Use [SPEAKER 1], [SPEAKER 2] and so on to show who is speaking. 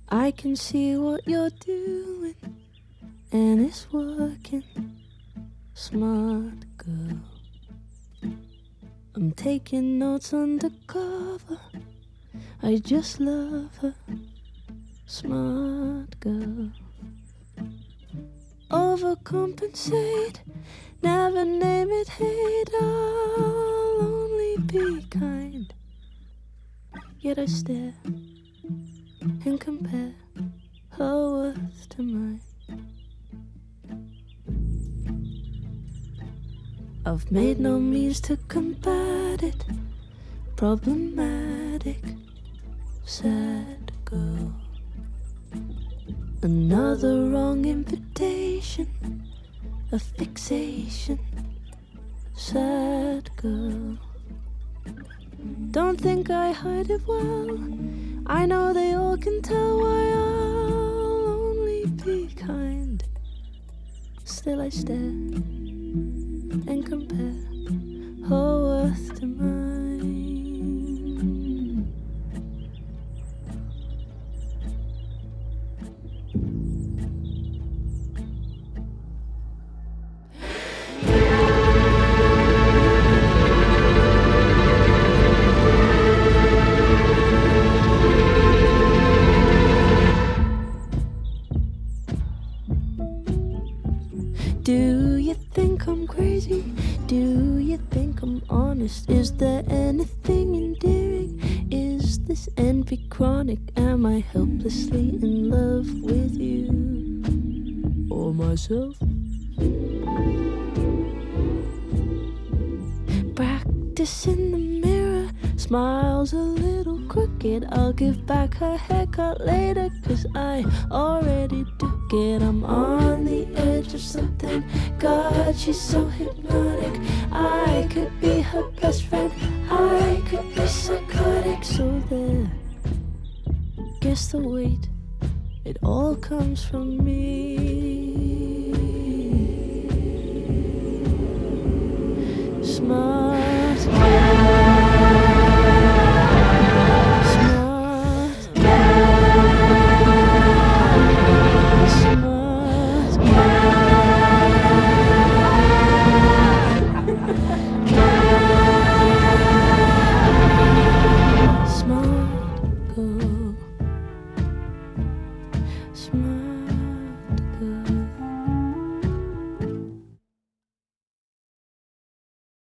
[SPEAKER 1] I can see what you're doing, and it's working. Smart girl. I'm taking notes undercover. I just love her. Smart girl. Overcompensate, never name it hate. I'll only be kind. Yet I stare and compare her worth to mine. I've made no means to combat it. Problematic, sad girl. Another wrong invitation, a fixation, sad girl. Don't think I hide it well. I know they all can tell why I'll only be kind. Still I stare and compare her worth to mine. Do you think I'm crazy? Do you think I'm honest? Is there anything endearing? Is this envy chronic? Am I helplessly in love with you or myself? Practice in the mirror, smiles a little crooked. I'll give back her haircut later, 'cause I already took it. I'm on the edge of something. God, she's so hypnotic. I could be her best friend. I could be psychotic. So there, guess the weight, it all comes from me. Smart